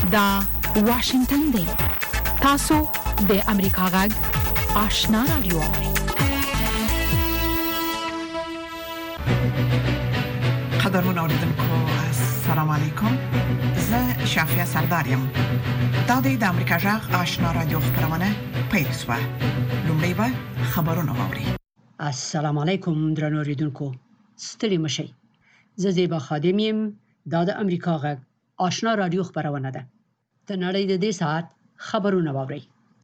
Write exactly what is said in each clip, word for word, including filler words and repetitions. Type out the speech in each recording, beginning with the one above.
دا واشنگتن دی. تاسو د امریکا غږ آشنا رادیو. قدرمن اوریدونکو السلام علیکم. زه شافیا سردارم. دا د امریکا غږ آشنا رادیو خبرونه پیل شوه. لومړی به خبرونه واوري. السلام علیکم درنو اوریدونکو. ستړي مشئ. زه زیبا خادم یم. دا د امریکا غږ آشنا رادیو خبرونه ده. د نړۍ د دې ساعت خبرونه واوري.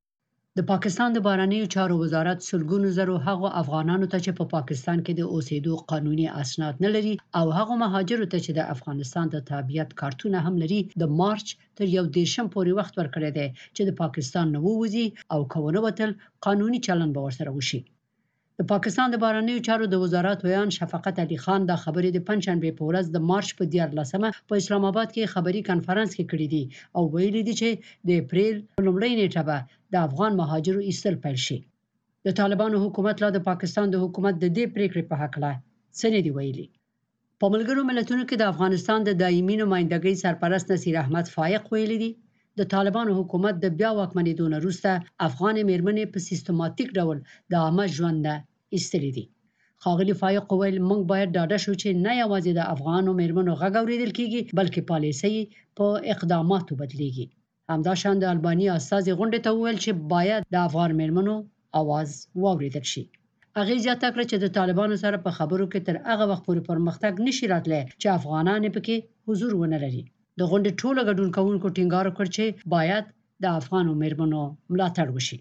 د پاکستان د بهرنیو چارو وزارت سلګونو زرو هغو افغانانو ته چې په پا پاکستان کې د اوسېدو قانوني اسناد نه لري او هغو مهاجرو ته چې د افغانستان د تابعیت کارتونه هم لري د مارچ تر یو دیشم پورې وخت ورکړی دی چې د پاکستان نه ووځي او کونه وتل قانوني چلن به ورسره وشي. د پاکستان د بهرنیو چارو د وزارت ویان شفقت علي خان د خبرې د پنځشنبه په ورځ د مارچ په دیارلسمه په اسلام آباد کې خبري کانفرنس کې کړی دی او ویلي دی چې د اپریل په لومړۍ نیټه به د افغان مهاجرو ایستل پیل شي. د طالبانو حکومت لا د پاکستان د حکومت د دې پریکړې په حق لا څه نه دی ویلي. په ملګرو ملتونو کې د افغانستان د دایمي نمائندګۍ سرپرست نصیر احمد فائق ویلي دی د طالبانو حکومت د بیا واکمنېدو نه وروسته افغان میرمنې په سیستماتیک ډول د عامه ژوند نه ایستلې دي. ښاغلي فائق ویل موږ باید ډاډه شو چې نه یوازې د افغانو میرمنو غږ اورېدل کیږي بلکې پالیسي په اقداماتو بدلیږي. همداشان د البانیا استازي غونډې ته وویل چې باید د افغان میرمنو आवाज واورېدل شي. هغه زیاته کړه چې د طالبانو سره په خبرو کې تر هغه وخت پورې پرمختګ نشي راتلی چې افغانان پکې حضور ونه لري. د غونډې ټولو ګډون کوونکو ټینګار وکړ چې باید د افغانو میرمنو ملاتړ وشي.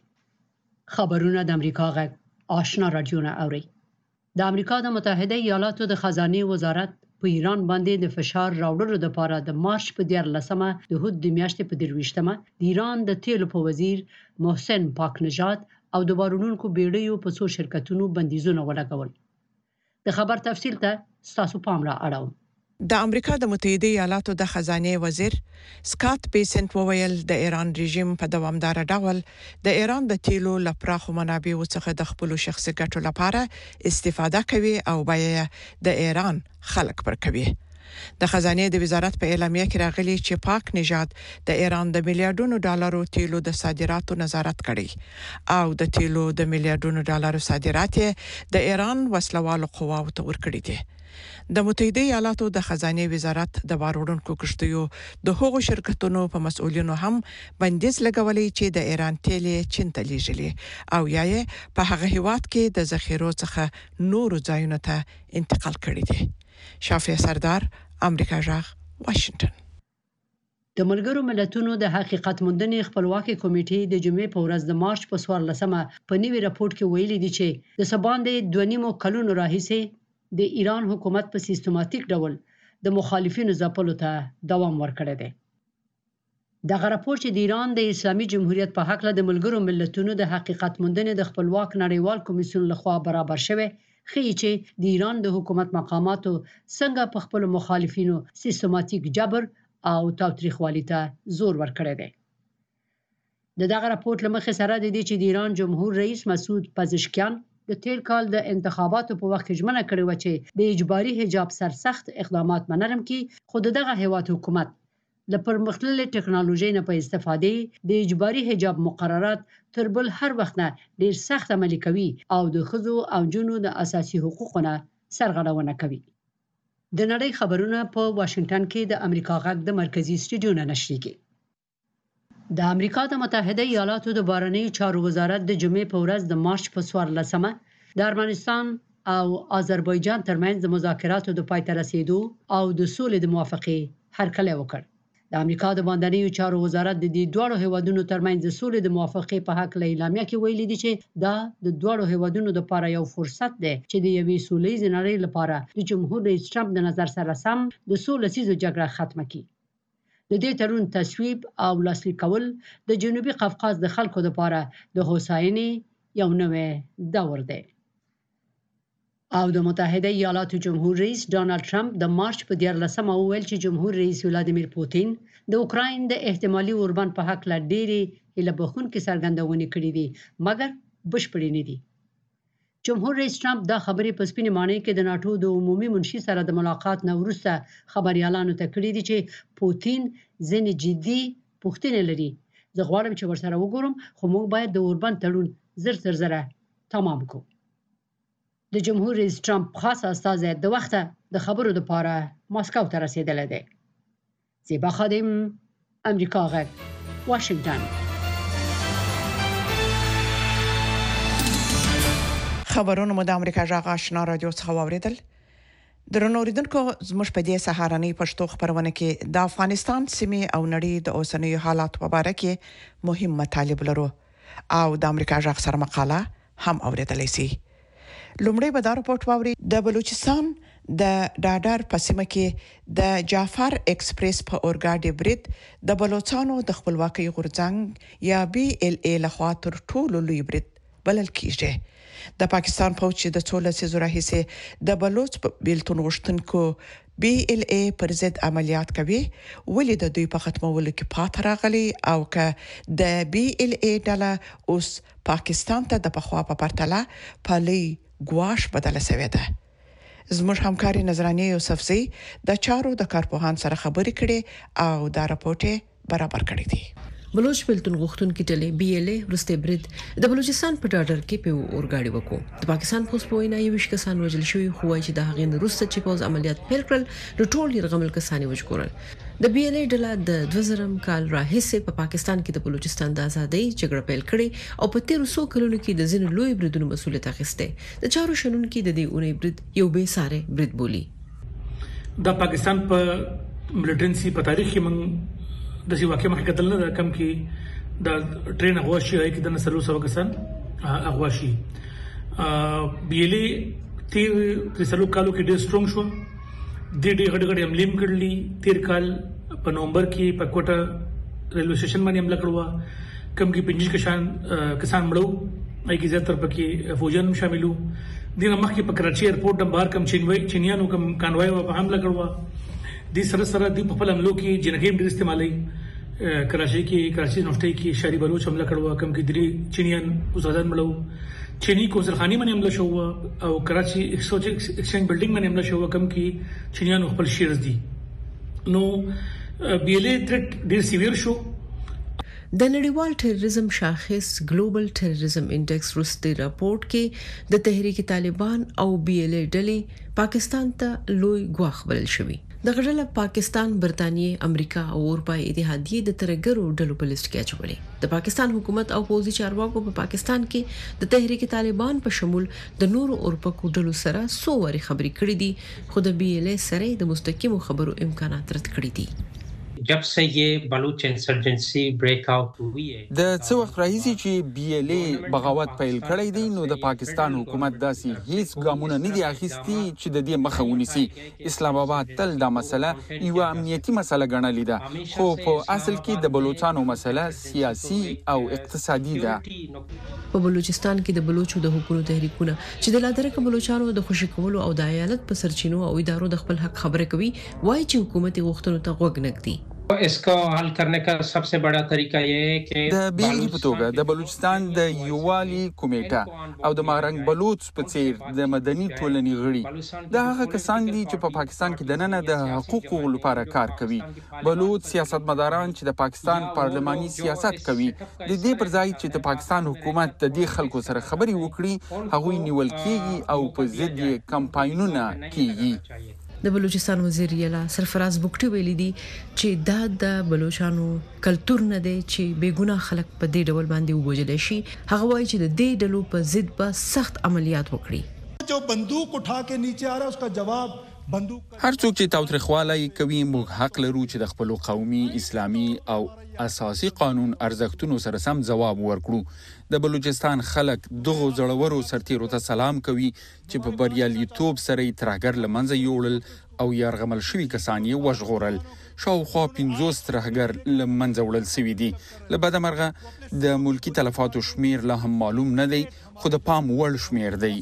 خبرونه د امریکا غږ آشنا رادیو نه اوري. د امریکا د متحده ایالاتو د خزانه وزارت په ایران باندې د فشار راوړلو لپاره د مارچ په دیارلسمه د هود د میاشتې په درویشتمه د ایران د تیلو په وزیر محسن پاک نژاد او د بارونونکو بیړیو په څو شرکتونو بندیزونه ولګول. د خبر تفصیل ته تاسو پام را اړوم. د امریکا د متحده ایالاتو د خزانه وزیر سکات بیسنت وویل د ایران رژیم په دوامدار ډول د ایران د تیلو لپاره منابعو څخه د خپل شخصي ګټو لپاره استفاده کوي او بیا د ایران خلک پر کوي. د خزانه د وزارت په اعلامیه کې راغلي چې پاک نژاد د ایران د میلیارډونو ډالرو تیلو د صادراتو نظارت کړي او د تیلو د میلیارډونو ډالرو صادرات د ایران وسلوالو قواو ته ورکړي دي. د متحده ایالاتو د خزانه وزارت د بارودونکو کشتیو د هغو شرکتونو په مسؤلینو هم بندیز لګولې چې د ایران تیل چین ته لیږلي او یا په هغه هیواد کې د ذخیرو څخه نورو ځایونو ته انتقال کړي دي. شافیا سردار، امریکا غږ، واشنگټن. د ملګرو ملتونو د حقیقت موندنې خپلواکي کمیټې د جمعې په ورځ د مارچ په څوارلسمه په نوي راپورټ کې ویلي دي چې د سباندې دوه نیمو کلونو راهیسې د ایران حکومت په سیستماتیک ډول د مخالفینو ځپلو ته دوام ورکړی دی. دغه راپور چې د ایران د اسلامي جمهوریت په حق له د ملګرو ملتونو د حقیقت موندنې د خپلواک نړیوال کمیسیون لخوا برابر شوی ښیي چې د ایران د حکومت مقاماتو څنګه په خپل مخالفینو سیستماتیک جبر او تاوتریخوالي ته زور ورکړی دی. د دغه راپور لمخې سره د دې چې د ایران جمهور رئیس مسعود پزشکیان د تیر کال د انتخاباتو په وخت کې ژمنه کړې و چې د اجباري حجاب سرسخت اقدامات منرم کی خو دغه هیواد حکومت له پرمختللې ټکنالوژي نه په استفادې د اجباري حجاب مقررات تر بل هر وخت نه ډیر سخت عملي کوي او د ښځو او جنو د اساسي حقوقونو سرغړونه کوي. د نړۍ خبرونه په واشنگټن کې د امریکا غږ د مرکزی سټډیو نه نشریږي. د امریکا د متحده ایالاتو د بهرنیو چارو وزارت د جمعې په ورځ د مارچ په څوارلسمه د ارمنستان او آذربایجان ترمنځ د مذاکراتو د پای ته رسیدو او د سولې د موافقې هرکلی وکړ. د امریکا د بهرنیو چارو وزارت د دې دوه هیوادونو ترمنځ د سولې د موافقې په حق له اعلامیه کې ویلي دی چې دا د دوه هیوادونو لپاره یو فرصت دی چې د یوې سولېزې نړۍ لپاره د جمهور رئیس ټرمپ د نظر سره سم د سوله‌ییزه جګړه ختمه کړي. د دې تړون تصویب او لاسلیک کول د جنوبي قفقاز د خلکو لپاره د هوساینې یو نوې دور دی. او د متحده ایالاتو جمهور رئیس ډانلډ ټرمپ د مارچ په دیارلسمه وویل چې جمهور رئیس ولادیمیر پوتین د اوکراین د احتمالي اوربند په حق لا ډېری هیله بخښونکې څرګندونې کړې دي مګر بشپړې نه دي. جمهور رئیس ټرمپ دا خبرې په سپینې ماڼۍ کې د ناتو د عمومي منشي سره د ملاقات نه وروسته خبريالانو ته کړې دي چې پوتین ځینې جدي پوښتنې لري. زه غواړم چې ورسره وګورم، خو موږ باید د اوربند تړون زر تر زره تمام کړو. د جمهور رئیس ټرمپ خاص استازی د وخته د خبرو لپاره ماسکو ته رسیدلی دی. زیبا خادم، امریکا غږ، واشنگټن. خبرونه مو د امریکا غږ آشنا رادیو څخه واوریدل. درنو اوریدونکو، زموږ په دې سهارنۍ پښتو خبرونه کې د افغانستان سیمې او نړۍ د اوسنیو حالات په اړه کې مهم مطالب لرو او د امریکا غږ سره مقاله هم اوریدلای شئ. لومړی به دا راپورټ واوري د بلوچستان د ډاډر په سیمه کې د جعفر ایکسپریس په اورګاډي برید د بلوچستانو د خپلواکۍ غورځنګ یا بي ال اي لخوا تر ټولو لوی برید بلل کیږي. د پاکستان فوج چې د څو لسیزو راهیسې د بلوچ بیلتون غوښتونکو بي ال اي پر ضد عملیات کوي، ولې د دوی په ختمولو کې پات راغلي او که د بي ال اي ډله اوس پاکستان ته د پخوا په پرتله پالي ګواښ بدل شوی ده. زموږ همکاري نظرانه یوسفزي د چارو د کارپوهان سره خبرې کړې او دا راپورټ برابر کړی دی. بلوچ بیلتون غوښتونکو ټلې بي ال اي ورسته برید د بلوچستان په ډاډر کې په اورګاډي وکړو. د پاکستان پوس په وینا یو شکسان وژل شوی، خو وايي چې د هغې وروسته چې پوز عملیات پیل کړل نو ټول يرغمل کسانې وژغورل. د بي ال اي ډله د دوه زره کال راهیسې په پاکستان کې د بلوچستان د ازادۍ جګړه پیل کړې او په تیر څو کلونو کې د ځینو لوی بریدونو مسولیت اخیسته. د چارو شنن کې د دې اونۍ برید یو به ساره برید بولی. د پاکستان په ملټنسي په تاریخ کې من د سی واقع مخکې کتل نه کم کې د ټرین اغواشي هي کې د نسلو سو کسان اغواشي بي ال اي تیر ترسلو کالو کې ډېر سترونګ شو. د دې غړي غړي املیم کړلی. تیر کال په نومبر کې په کوټه ریلوی سټیشن باندې حمله کړو، کم کې پنځه کسان کسان مړو، اې کې زیاتره پکې فوجان شاملو. دغه مخکې په کراچي ایرپورټ د بهر کم چینوي چینیانو کم کانوای په حمله کړو. د سره سره د په حملو کې جنګیم ډېر استعمالي. کراچي کې کراچي نوشتي کې شهري بلوچ حمله کړو، کم کې درې چینیان وزادان مړو. چینی کوسلخانی باندې حمله شو او کراچي ایکسچینج بلډینګ باندې حمله شو، کم کې چینیان خپل شیرز دي. نو بي ال اي تھریټ ډېر سیویر شو. د نړیوال ټیرریزم شاخص ګلوبل ټیرریزم انډیکس وروستي راپورټ کې د تحریک طالبان او بي ال اي ډلې پاکستان ته لوی ګواښ بلل شوی. د غړل پاکستان، برتانیې، امریکا او اروپای اتحادیې د ترګرو ډلو په لیست کې اچولې. د پاکستان حکومت او پوځي چارواکو په پاکستان کې د تحریک طالبان په شمول د نورو اروپا ډلو سره سو وری خبرې کړې دي، خو د بي ال اي سره د مستقیمو خبرو امکانات رد کړی دي. जब से ये बलूच इंसर्जेंसी ब्रेक आउट हुई है د څو وخت راځي چې بي ال اي بغاوت پیل کړی دی، نو د پاکستان حکومت داسې هیڅ ګامونه نه دي اخیستي چې د دې مخه ونیسي. اسلام آباد تل دا مسله یو امنیتي مسله ګڼلې ده، خو په اصل کې د بلوچستان مسله سیاسي او اقتصادي ده. په بلوچستان کې د بلوچو د حقوقو تحریکونه چې د لادرکه بلوچستانو د خوشی کولو او د ایالت په سرچینو او ادارو د خپل حق خبره کوي، وایي چې حکومت غوښتنو ته غوږ نږدي. इसको हल करने का सबसे बड़ा तरीका ये है कि د بیلګې په توګه د بلوچستان د یووالي کمیټه او د مارنګ بلوچ په څیر د مدني ټولنې غړي د هغه کسان دي چې په پاکستان کې د نن د حقوقو لپاره کار کوي. بلوچ سیاستمداران چې د پاکستان پارلماني سیاست کوي، د دې پر ځای چې د پاکستان حکومت د دې خلکو سره خبري وکړي، هغوی نیول کیږي او په ضد یې کمپاینونه کیږي. د بلوچستان وزیر یلا سرفراز بوکټي ویلي دي چې دا د بلوچستانو کلچر نه دی چې بیګونه خلک په دې ډول باندې وګوجل شي. هغه وایي چې د دې ډلو په ضد به سخت عملیات وکړي. جو بندوق اٹھا کے نیچے آ رہا ہے اس کا جواب بندوق. هر څوک چې تاوتریخوالی کوي، موږ حق لرو چې د خپل قومي، اسلامي او اساسي قانون ارزښتونو سره سم ځواب ورکړو. د بلوچستان خلک دغه زړورو سرتیرو ته سلام کوي چې په بریالیتوب سره ترهګر لمنځه یوړل او یارغمل شوي کسان یې وژغورل. شاوخوا پنځوس ترهګر لمنځه وړل شوي دي. له بده مرغه د ملکی تلفاتو شمیر لا هم معلوم نه دی، خو د پام وړ شمیر دی.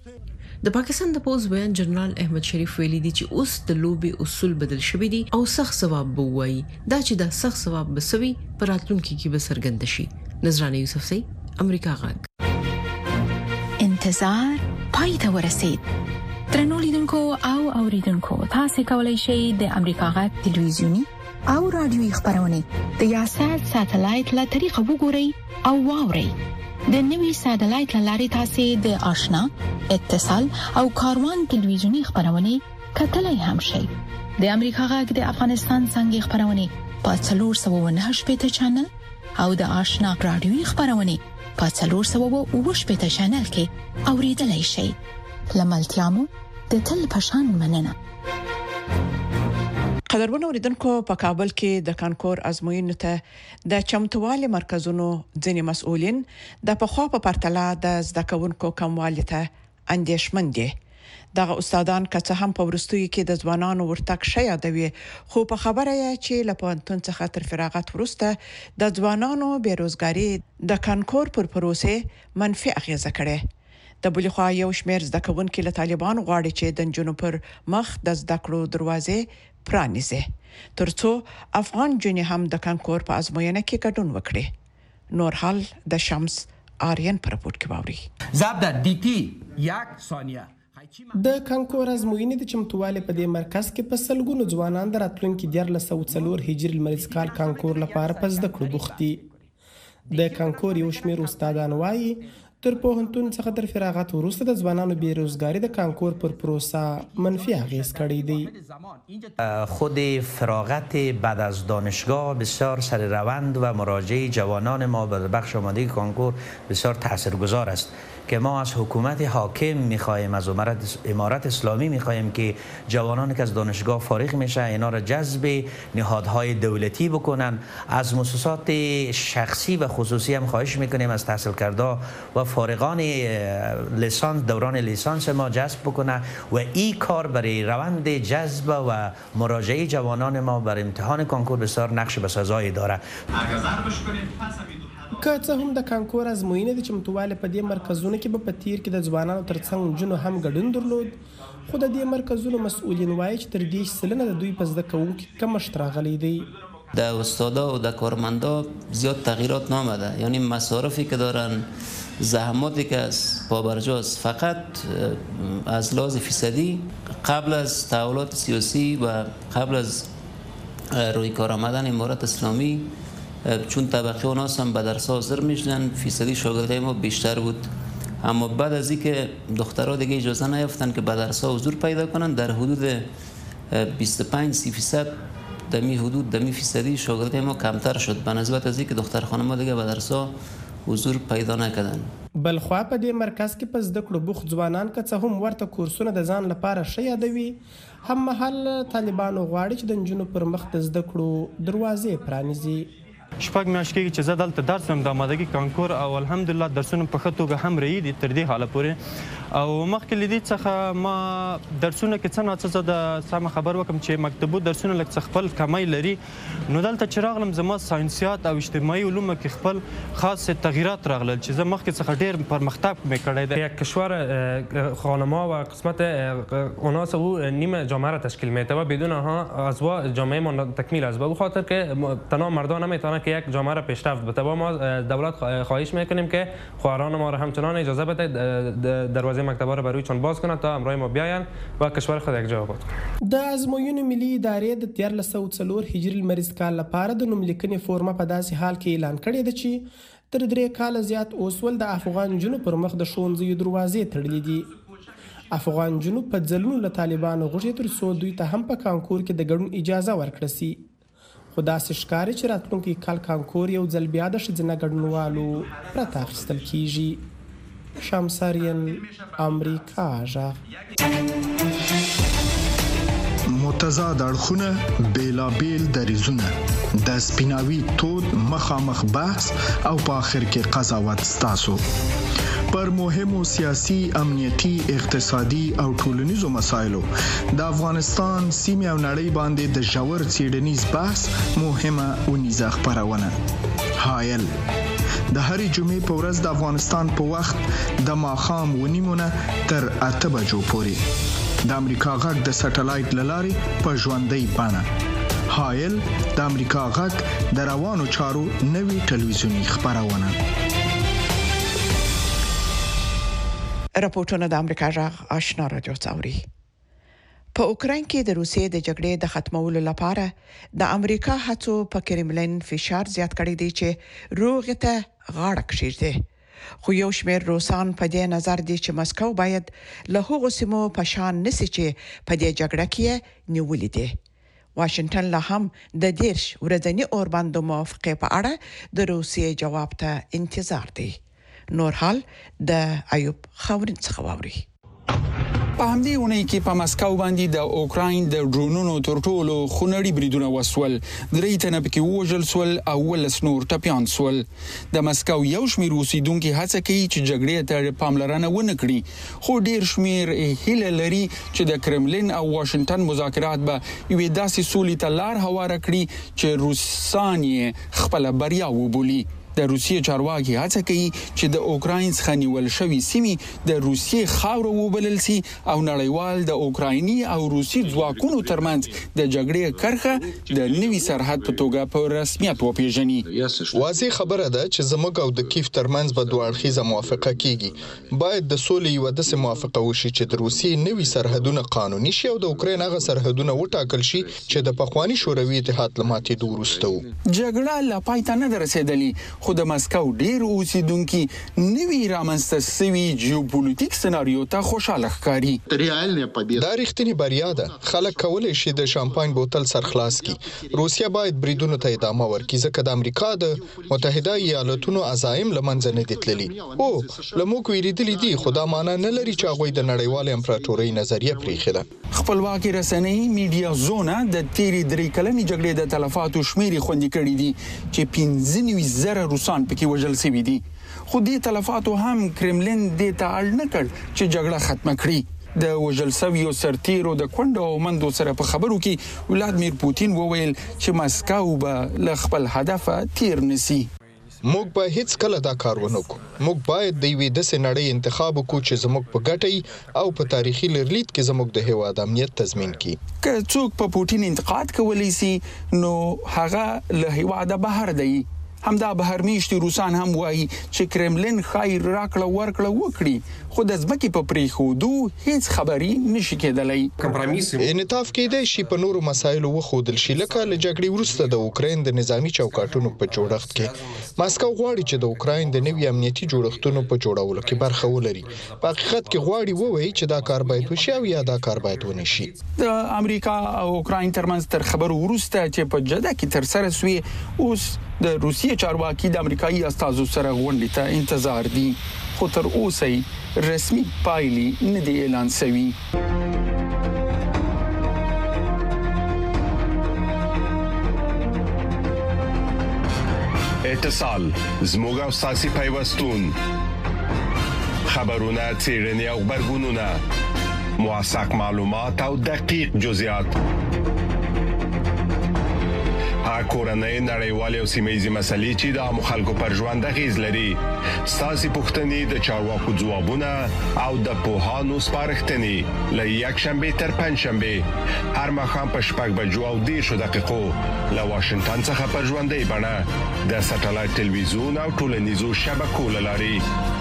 د پاکستان د پوز بیان جنرال احمد شریف ویلي دي چې اوس د لوبي اصول بدل شوي دي او سخت ثواب بووي. دا چې د سخت ثواب بسوي پر راتلونکي کې به څرګند شي. نظرانه یوسفزي، امریکا غږ. انتظار پای ته ورسید. ترنو لیدونکو او اوریدونکو، تاسو کولی شئ د امریکا غږ ټلویزیونی، او رادیوي خبرونه د یاشر ساتلایت له طریقو وګورئ او واورئ. د نوي ساتلایت لارې تاسو د آشنا اتصال او کاروان ټلویزیونی خبرونه کتلای هم شئ. د امریکا غږ د افغانستان څنګه خبرونه په څلور سوه او نهه شپږ چینل او د آشنا رادیوي خبرونه په څلور سوه او اووه شپږ چینل کې اوریدلای شئ. لملتيامو د تل پشان مننه. قدرمن اوریدونکو، په کابل کې د کانکور ازموینو ته د چمتووالي مرکزونو ځینې مسؤلین د پخوا په پرتله د زده کوونکو کموالي ته اندېښمن دي. دغه استادان که څه هم په ورستیو کې د ځوانانو ورتګ شي یادوي، خو په خبره یې چې له پوهنتون څخه تر فراغت وروسته د ځوانانو بیروزګاری د کانکور پر پروسې منفي اغیزه کړي. د بل خوا یو شمېر زده کوونکي له طالبان غواړي چې د جنونو پر مخ د زده کړو دروازې پرانیزي ترڅو افغان جنې هم د کانکور په ازموینه کې ګډون وکړي. نور حال د شمس آریان پر رپورت کې باوري. ضرب در دیتی یک ثانیه. د کانکور ازموینې د چمتووالي په دې مرکز کې په سلګونو ځوانان د راتلونکي دیارلس سوه څلور هجري لمریز کال کانکور لپاره په زده کړو بوخت دي. د کانکور یو شمېر استادان وایي تر پوهنتون څخه تر فراغت وروسته د ځوانانو بیروزګاری د کانکور پر پروسه منفی اغیز کړی دی. خود فراغت بعد از دانشگاه بسیار سر روند و مراجعه جوانان ما به بخش آمادگی کانکور بسیار تاثیرگذار است که ما از حکومت حاکم می‌خواهیم، از امارت اسلامی می‌خواهیم که جوانانی که از دانشگاه فارغ میشه اینا را جذب نهادهای دولتی بکنن. از مؤسسات شخصی و خصوصی هم خواهش می‌کنیم از تحصیل کرده و فارغان لیسانس دوران لیسانس ما جذب بکنه و این کار برای روند جذب و مراجعه جوانان ما بر امتحان کانکور بسیار نقش بسازایی داره. که څه هم د کانکور ازموینې د چمتووالي په دې مرکزونو کې به په تیر کې د ځوانانو ترڅنګ جنو هم ګډون درلود، خو د دې مرکزونو مسؤلین وایي چې تر دېرش سلنه د دوی په زده کوونکو کې کمښت راغلی دی. د استادا و د کارمندا زیاد تغییرات نامده، یعنی مصارفی که دارن، زحماتی که از پابرجاست، فقط از لحاظ فیصدی قبل از تحولات سیاسی و قبل از روی کار آمدن امارت اسلامی چون طبقه اوناس هم به درس حاضر میشدن فیصدی شاگردای ما بیشتر بود، اما بعد از اینکه دخترها دیگه اجازه نیافتن که به درس حضور پیدا کنن در حدود بیست و پنج سی فیصد دمی حدود دمی فیصدی شاگردای ما کمتر شد به نسبت از اینکه دختر خانم‌ها دیگه به درس حضور پیدا نکردن. بلخوا په دې مرکز کې په زده کړو بوخت ځوانان که څه هم ورته کورسونه د ځان لپاره ښه یادوي، هم مهال طالبانو غواړي چې د نجونو پر مخ د زده کړو دروازې پرانیزي. شپږ میاشتې کېږي چې زه دلته درس وایم د آمادګي کانکور او الحمدلله درسونه په ښه توګه هم رهي دي تر دې حاله پورې. او مخکې له دې څخه ما درسونه کې څه ناڅه زه د سمه خبر وکړم چې مکتبو درسونه لږ څه خپل کمی لري، نو دلته چې راغلم زما ساینسیات او اجتماعي علومو کې خپل خاص تغییرات راغلل چې زه مخکې څخه ډېر پرمختګ مې کړی دی. یک کشور خانم‌ها و قسمت اوناس او نیم جامعه را تشکیل می‌دهد و بدون آنها عضو جامعه ما تکمیل است. به خاطر که تنها مردان نمی‌توانند که یک جامعه را پیشرفت بده و ما دولت خواهش می‌کنیم که خواهران ما را همچنان اجازه بده دروازه مکتب‌ها را برای چون باز کنند تا همراه ما بیاین و کشور خود یک جا آباد کنند. د ازموینو ملي ادارې د دیارلس سوه څلور هجري لمریز کال لپاره د نوملیکنې فورمه په داسې حال کې اعلان کړې ده چې تر درې کاله زیات اوس ول د افغان جنو پر مخ د ښوونځیو دروازې تړلې دي. افغان جنو په ځلونو له طالبانو غوښتي تر څو دوی ته هم په کانکور کې د ګډون اجازه ورکړه سي، خو داسې ښکاري چې راتلونکي کال کانکور یو ځل بیا د ښځینه ګډونوالو پرته اخیستل کیږي. شمساریان، امریکا غږ. متضاد اړخونه، بیلابیل دریځونه، د سپیناوي تود مخامخ بحث او په آخر کې قضاوت ستاسو پر مهمو سیاسي، امنیتي، اقتصادي او ټولنیزو مسایلو د افغانستان سیمې او نړۍ باندې د ژور څېړنیز بحث مهمه ونیزه خپرونه. حایل د هرې جمعې په ورځ د افغانستان په وخت د ماښام اوه نیمو تر اته بجو پورې د امریکا غږ د سټلایټ له لارې په ژوندۍ بڼه. حایل د امریکا غږ د روانو چارو نوې ټلویزیونی خپرونه. راپورټونه د امریکا غږ آشنا رادیو څاوري. په اوکراین کې د روسیې د جګړې د ختمولو لپاره د امریکا هڅو په کرملین فشار زیات کړی دی چې روغ ته غاړه کېږي. خو یو شمېر روسان په دې نظر دي چې مسکو باید له هغو سیمو په شان نسی چې په دې جګړه کې نیولې دي. واشنگټن لا هم د دیرش ورځنی اورباندو موافقه په اړه د روسیې جواب ته انتظار دی. نور حال د ایوب خاورین څخه واوري. په همدې ونې کې په مسکو باندې د اوکراین د ډرونونو تر ټولو خونړي بریدونه وسول. درې تنه پکې وژل سول او ولس نور ټپيان سول. د مسکو یو شمېر اوسیدونکو هڅه کوي چې جګړې ته پاملرنه ونه کړي، خو ډیر شمېر هیله لري چې د کرملین او واشنگټن مذاکرات به یوې داسې سولې ته لار هواره کړي چې روسان یې خپل بریا وبولي. د روسیې چارواکي هڅه کوي چې د اوکراین څخه نیول شوی سیمې د روسیې خاور وبلل سي او نړیوال د اوکرایني او روسي ځواکونو ترمنځ د جګړې کرښه د نوي سرحد په توګه په رسمیت وپیژني. واضح خبره ده چې زموږ او د کیف ترمنځ به دوه اړخیزه موافقه کیږي. باید د سولې یو داسې موافقه وشي چې د روسیې نوي سرحدونه قانوني شي او د اوکراین هغه سرحدونه وټاکل شي چې د پخوانی شوروي اتحاد له ماتېدو وروسته وو. جګړه لا پای ته نه رسیدلې، خو د مسکو ډیر اوسیدونکو نوی رامنځته شوی جیوپولیټیک سناریو ته خوشاله ښکاري. دا رښتینی بریا ده. خلک کولای شي د شامپاین بوتل سرخلاص کړي. روسیا باید بریدونو ته ادامه ورکړي ځکه د امریکا د متحده ایالاتونو عزایم لمنځه نه دي تللي. او لموږ ویریدلی دي، خو دا معنی نه لري چې هغوی د نړیوال امپراتورۍ نظریه پریښې ده. خپلواکي رسنۍ میډیا زونه د تیری درې کلنې جګړې د تلفاتو شمېر خوندي کړي دي چې پنځه نوي زره روسان پکې وژل شوي دي. خو دې تلفاتو هم کرملین دې ته اړ نه کړ چې جګړه ختمه کړي. د وژل شویو سرتیرو د کونډو او مندو سره په خبرو کې ولادمیر پوتین وویل چې مسکو به له خپل هدف تیر نسی. موږ به هیڅ کله دا کار ونه کړو. موږ باید د یوې داسې نړۍ انتخاب وکړو چې زموږ په ګټه او په تاریخي لرلید کې زموږ د هیواد امنیت تضمین کړي. که څوک په پوتین انتقاد کولی سي نو هغه له هیواده بهر دی. همدا بهرمیشتي روسان هم وایي چې کرملین خیر راکړه ورکړه وکړي، خو د ځمکې په پریښودو هیڅ خبري نشي کېدلی. انعطاف کېدای شي په نورو مسایلو وښودل شي، لکه له جګړې وروسته د اوکراین د نظامی چوکاټونو په جوړښت کې. ماسکو غواړي چې د اوکراین د نوي امنیتي جوړښتونو په جوړولو کې برخه ولري. په حقیقت کې غواړي ووایي چې دا کار باید وشي او یا دا کار باید ونه شي. د امریکا او اوکراین ترمنځ تر خبرو وروسته چې په جده کې تر سره سوی، اوس د روسیې چارواکي د امریکایي استازو سره غونډې ته انتظار دي، خو تر اوسه رسمي پایلې نه دي اعلان شوي. اتصال زموږ او ساسي پیوستون، خبرونه، څېړنې او خبرګونونه، موثق معلومات او دقیق جزئیات، کورنۍ، نړیوالې او سیمه‌یزې مسلې چې د عامو خلکو پر ژوند اغیز لري. ستاسو پوښتنې د چارواکو ځوابونه او د پوهانو سپارښتنې له یکشنبه تر پنځشنبه هر ماښام په شپږ بجو او دېرشو دقیقو له واشنگټن څخه په ژوندۍ بڼه د سټلایټ تلویزیون او ټولنیزو شبکو له لارې.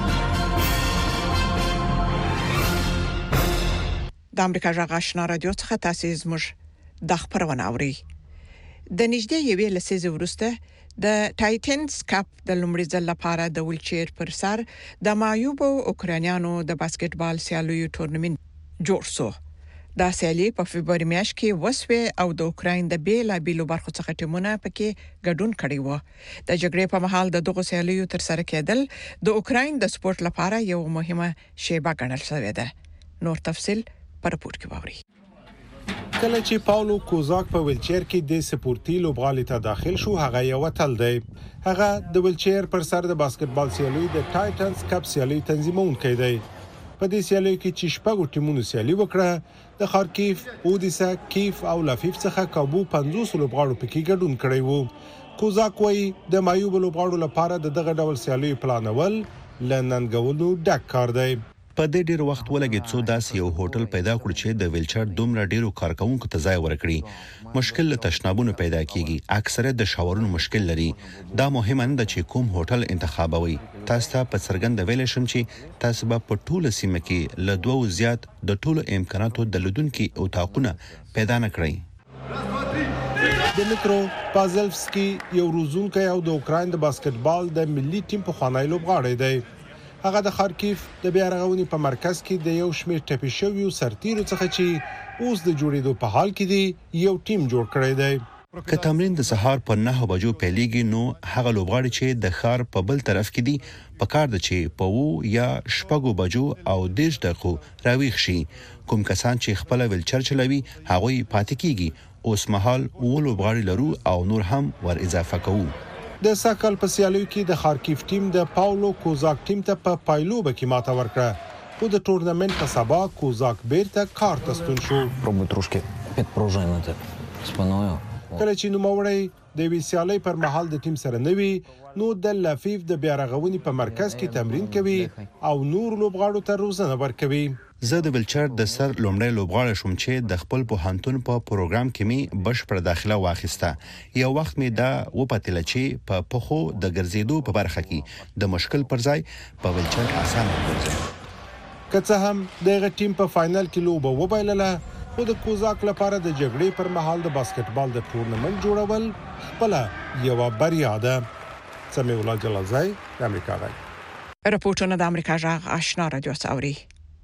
د امریکا غږ آشنا رادیو څخه تاسو زموږ د خبرونه اوري. د نږدې یوې لسیزې وروسته د ټایټنز کپ د لومړي ځل لپاره د ویلچیر پر سر د معیوبو اوکرانیانو د باسکټبال سیالیو تورنمنت جوړ شو. دا سیالي په فبرवरी میاشت کې وسوه او د اوکراین د بیلابیلو برخو څخه ټیمونه پکې ګډون کړي وو. د جګړې په مهال د دغو سیالیو تر سره کېدل د اوکراین د سپورت لپاره یو مهمه شیبه ګڼل شوې ده. نور تفصيل پر راپور کې واوري. کله چې پاولو کوزاک په ویلچیر کې د سپورتي لوبغالي ته داخل شو، هغه یو وتل دی. هغه د ویلچیر پر سر د باسکټبال سیالي د ټایټنز کپ سیالي تنظیمونکی دی. په دې سیالي کې چې شپږ ټیمونو سیالي وکړه، د خارکیف، اودیسا، کیف او لافیف څخه کابو پنځوس لوبغاړو پکې ګډون کړی وو. کوزاک وایي د معیوب لوبغاړو لپاره د دغه ډول سیالي پلانول لننګولو ډک کار دی. په دې ډیر وخت ولګي څو داسې یو هوټل پیدا کړ چې د ویلچر دومره ډیرو کارکونکو ته ځای ورکړي. مشکل له تشنابونو پیدا کیږي، اکثره د شاورونو مشکل لري. دا مهمه نه ده چې کوم هوټل انتخابوي. تاسو ته په څرګند ویل شم چې تاسو به په ټوله سیمه کې له دوه زیات د ټولو امکاناتو د لیدونکو اتاقونه پیدا نه کړئ. دمیترو پازلفسکی یو روزونکی او د اوکراین د باسکټبال د ملي ټیم په خوانی لوبغاړی دی. هغه د خارکیف د بیا رغونې په مرکز کې د یو شمېر ټپي شویو سرتیرو څخه چې اوس د جوړېدو په حال کې دی یو ټیم جوړ کړی دی. که تمرین د سهار په نه بجو پیلېږي نو هغه لوبغاړي چې د ښار په بل طرف کې دي په کار د چې په وو یا شپږو بجو او دیش دقیقو راویښ شي. کوم کسان چې خپل ویلچر چلوي هغه پاتې کیږي. اوس مهال اولو بغاړي لرو او نور هم ور اضافه کوو. د ساکل په سیالیو کې د خارکیف ټیم د پاولو کوزاک ټیم ته په پایلوبه کې ماته ورکړه. خو د ټورنمنت په سبا کوزاک بیرته کار ته ستون شو. پروبو تروشکي підпружинити спиною. کله چې نوموړی د وی سیالۍ پر مهال د ټیم سره نوي نو د لفیف د بیا رغونې په مرکز کې تمرین کوي او نور لوبغاړو ته روزنه ورکوي. زه د ویلچر د سر لومړی لوبغاړی شوم چې د خپل پوهنتون په پروګرام کې می بشپړ داخله واخیسته. یو وخت می دا وپتل چې په پخو د ګرځېدو په برخه کې د مشکل پر ځای په ویلچر اسانه ګرځي. که څه هم دغه ټیم په فائنل کې لوبه وبایلله خو د کوزاک لپاره د جګړې پر مهال د باسکټبال د ټورنمنت جوړول خپل یو بریا ده. سمي الله جلالزای د امریکا غږ. راپورټونه د امریکا غږ آشنا رادیو څوري.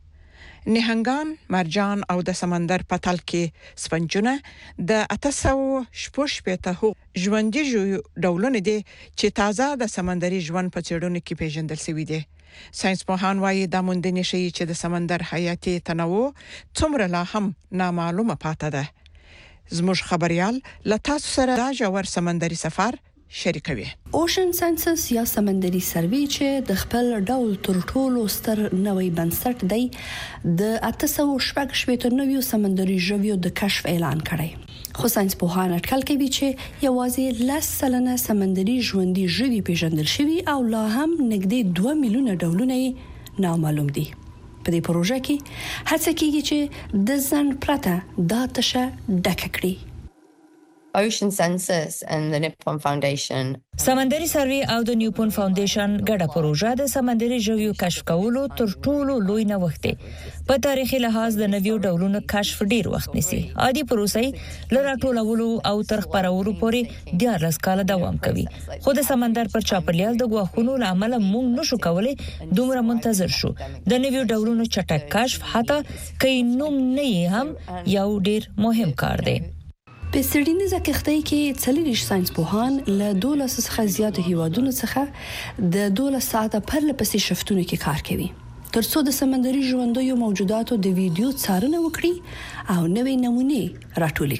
نهنګان، مرجان او د سمندر په تل کې سپنجونه د اته سوه شپږ شپېته ژوندۍ ډولونه دي چې تازه د سمندري ژوند په څېړنو کې پیژندل شوي دي. ساينس پوهان وايي دا موندنې ښيي چې د سمندر حیاتي تنوع څومره لا هم نامعلومه پاتې ده. زموږ خبريال له تاسو سره دا ژور سمندري سفر شریکوي. اوشن ساينسز یا سمندري سروي چې د خپل ډول تر ټولو ستر نوې بنسټ دی د اته سوه شپږ شپېته نویو سمندري ژویو د کشف اعلان کړی. خو ساينس پوهان اټکل کوي چې یوازې لس سلنه سمندري ژوندۍ ژوي پیژندل شوي او لا هم نږدې دوه میلیونه ډولونه نامعلوم دي. په دې پروژه کې هڅه کیږي چې د ځان پرته دا تشه ډکه کړي. Ocean Census and the Nippon Foundation. سمندري سروي او د نیوپون فاونډیشن ګډه پروژه د سمندري ژویو کشف کولو تر ټولو لوی نوښت دی. په تاریخي لحاظ د نویو ډولونو کشف ډیر وخت نیسي. عادي پروسې لره ټولولو او تر خبرولو پورې د لس کال دوام کوي. خو د سمندر پر چاپیریال د غواخونو لامل موږ نشو کولای دومره منتظر شو. د نویو ډولونو چټک کشف حتی کای نوم نه هم یو ډیر مهم کار دی. په سړینیزه کښتۍ کې څلوریش ساينس پوهان له دولس څخه زیات هیوادونو څخه د دولس ساعته پر لپسې شفتونو کې کار کوي ترڅو د سمندري ژوندیو موجوداتو د ویډیو څارنه وکړي او نوې نمونې راټول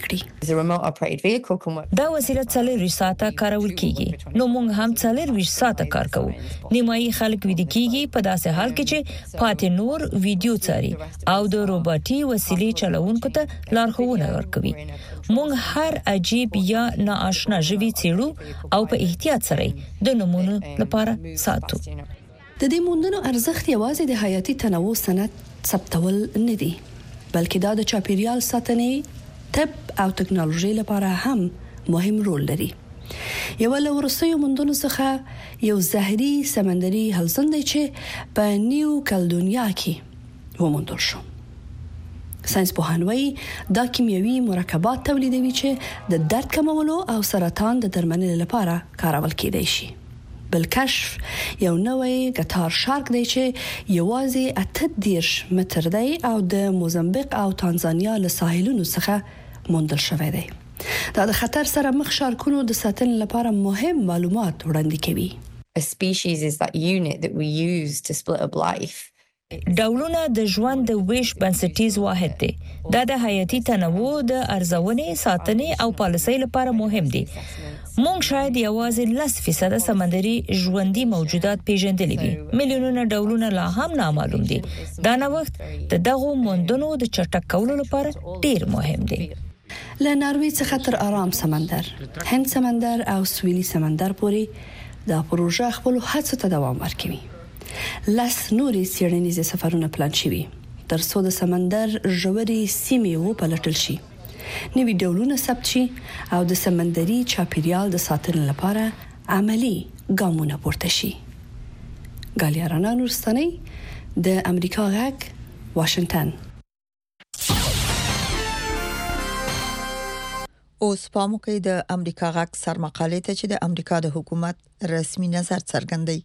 کړي. دا وسیله څلوریش ساعته کارول کیږي. نو موږ هم څلوریش ساعته کار کوو. نیمایي خلک ویډیو کیږي په داسې حال کې چې پاتې نور ویډیو څاري او د روباټي وسیلې چلوونکو ته لارښوونه ورکوي. موږ هر عجیب یا ناآشنا ژوي څېړو او په احتیاط سره د نمونو لپاره ساتو. د دې موندنو ارزښت یوازې د حیاتي تنوع سند ثبتول نه دی بلکې دا د چاپیریال ساتنې، طب او ټکنالوژي لپاره هم مهم رول لري. یو له ورسېو موندنو څخه یو زهري سمندري هلزندی چې په نیو کلدونیا کې وموندل شو. ساينس پوهان وايي دا کیمیاوي مرکبات تولیدوي چې د درد کمولو او سرطان د درملنې لپاره کارول کېدای شي. بل کشف یو نوې ګټار شارک دی چې یوازې اته دیرش متر دی او د موزمبیق او تانزانیا له ساحلونو څخه موندل شوی دی. دا د خطر سره مخ شارکونو د ساتنې لپاره مهم معلومات وړاندې کوي. A species is that unit that we use to split up life. ډولونه د ژوند د ویش بنسټیز واحد دی. دا د حیاتي تنوع د ارزونې، ساتنې او پالیسۍ لپاره مهم دي. مونږ شاید یوازې لس فیصد سمندري ژوندۍ موجودات پیژندلي وي. میلیونونه ډولونه لا هم نامعلوم دي. دا نوښت د دغو موندنو د چټک کولو لپاره ډیر مهم دی. له ناروې څخه تر آرام سمندر، هند سمندر او سویلي سمندر پورې دا پروژه خپل هڅو ته دوام ورکوي. لاس نوري سیړنیز سفرونه پلان شوي تر څو د سمندر ژورې سیمې وپلټل شي، نوي ډولونه ثبت شي او د سمندري چاپیریال د ساتنې لپاره عملی ګامونه پورته شي. ګالیا رانا نورستاني د امریکا غږ واشنگټن. اوس پامو کوي د امریکا غږ سرمقاله ته چې د امریکا د حکومت رسمي نظر څرګندوي.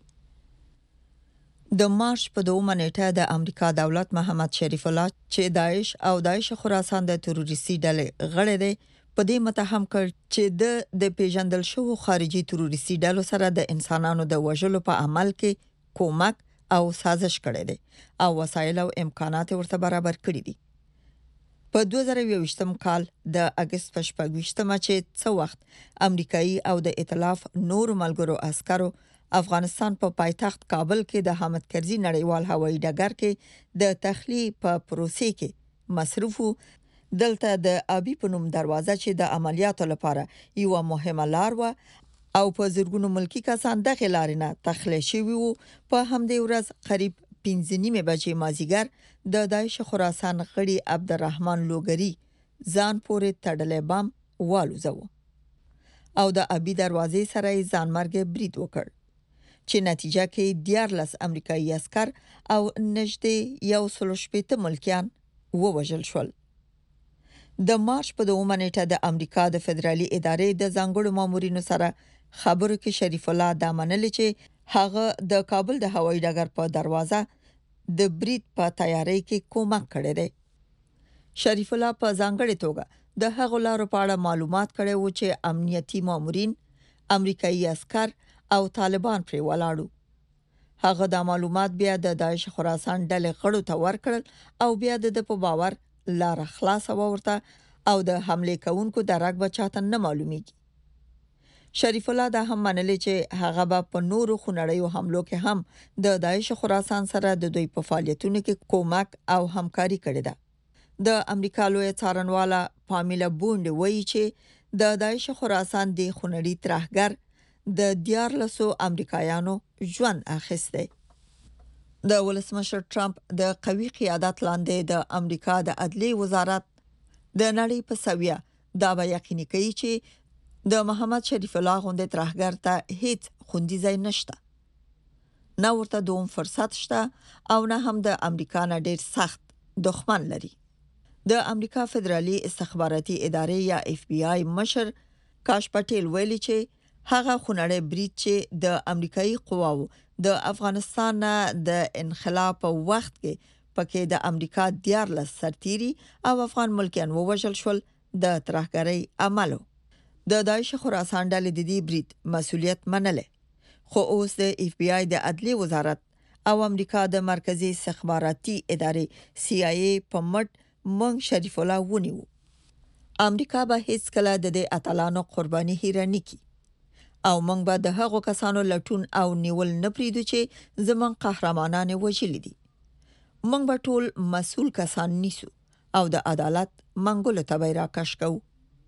د مارچ په دومره نیټه د امریکا دولت محمد شریف الله چې داعش او داعش خراسان د تروریستي ډلې غړی دی په دې متهم کړ چې د د پیژندل شوو خارجي تروریستي ډلو سره د انسانانو د وژلو په عمل کې کومک او سازش کړی دی او وسایل او امکانات ورته برابر کړی دي. په دوه زره یوویشتم کال د اگست په شپږویشتمه چې څو وخت امریکایي او د ائتلاف نور ملګرو عسکرو افغانستان په پایتخت کابل کې د حامد کرزي نړیوال هوایي ډګر کې د تخلیه په پروسې کې مصرفو دلته د ابي په نوم دروازه چې د عملیاتو لپاره یو مهمه لار و او په زرګونو ملکی کسان دغه لارې نه تخلیه شوي وو، په همدې ورځ قریب پنځه نیمه بجې مازیګر د داعش خراسان غړي عبدالرحمن لوګری ځان پورې تړلې بم والوزو او د ابي دروازې سره ځان مرګ برید وکړ چې نتیجه کې دیارلس امریکایي عسكر او نږدې یو سل شپږ ملکیان ووژل شول. د مارچ په دومره نیټه د امریکا د فدرالي ادارې د ځانګړو مامورینو سره خبرو کې شریف الله دا منل چې هغه د کابل د هوایي ډګر په دروازه د برید په تیاری کې کومک کړی دی. شریف الله په ځانګړې توګه د هغو لارو په اړه معلومات کړي وو چې امنیتي مامورین، امریکایي عسكر او طالبان پرې ولاړو. هغه د معلومات بیا د داعش خراسان ډلې غړو ته ورکړل او بیا د په باور لار خلاص ورته او د حمله کوونکو درک بچاته نه معلومیږي. شریف الله دا هم منل چې هغه به په نورو خونړیو حملو کې هم د داعش خراسان سره د دوی په فعالیتونو کې کومک او همکاري کړې ده. د امریکا لوی څارنواله پامیلا بوند وایي چې د داعش خراسان د خونړی ترهګر د دیارلسو امریکایانو ژوند اخیسته. د ولسمشر ټرمپ د قوي قیادت لاندې د امریکا د عدلیې وزارت د نړۍ په سویه دا به یقیني کوي چې د محمد شریف الله غوندې ترهګر ته هیڅ خوندي ځای نشته، نه ورته دوم فرصت شته او نه هم د امریکا نه ډیر سخت دښمن لري. د امریکا فدرالي استخباراتي ادارې یا اف بی آی مشر کاش پټیل ویلي چې هغه خونړی برید چې د امریکایي قواو د افغانستان د انخلا په وخت کې پکې د امریکا دیارلس سرتیري او افغان ملکیان ووژل شول د ترهګرۍ عملو. د داعش خراسان ډلې د دې برید مسؤلیت منله، خو اوس د اف بی آی د عدلیې وزارت او امریکا د مرکزی استخباراتي ادارې سی آی ای په مټ مونږ شریف الله ونیو. امریکا به هیڅ کله د دې اتلانو قرباني هیر نه کی او مونږ به د هغو کسانو لټون او نیول نه پریدو چې زمون قهرمانان وژلي دي. مونږ به ټول مسؤل کسان نیسو او د عدالت منګولو ته به راکش کوو.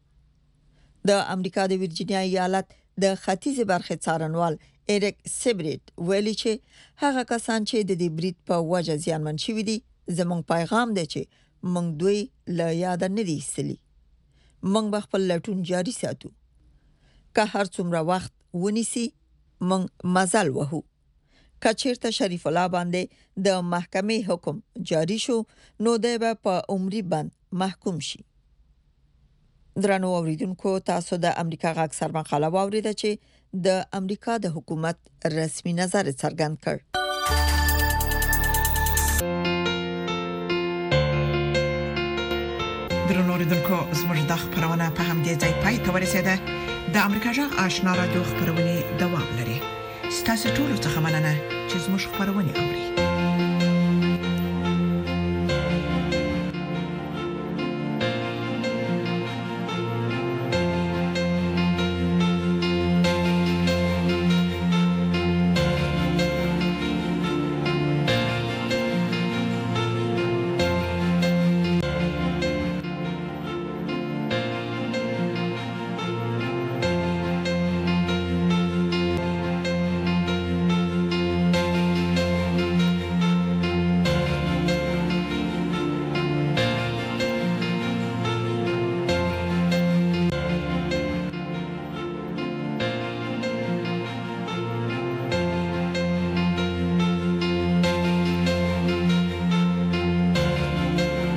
د امریکا د ورجینیا ایالت د ختیځ برخه څارنوال ایریک سیبریت ویلي چې هغه کسان چې د دې برید په وجه زیانمن شوي دي زموږ پیغام دی چې موږ دوی له یاد نه دي ایستلي. موږ به خپل لټون جاري ساتو. که هر څومره وخت ونیسي موږ مزل وهو. که چیرته شریف الله باندې د محکمې حکم جاری شو نو دی به په عمري بند محکوم شي. درنو اوریدونکو، تاسو د امریکا غږ سرمقاله واوریده چې د امریکا د حکومت رسمي نظر څرګند کړ. درنو اوریدونکو، زموږ د خبرونه په همدې ځای پای ته ورسېده. د امریکا غږ آشنا رادیو خبرونه دوام لري. ستاسو ټول څه مننه چې زموږ خبرونه اوري.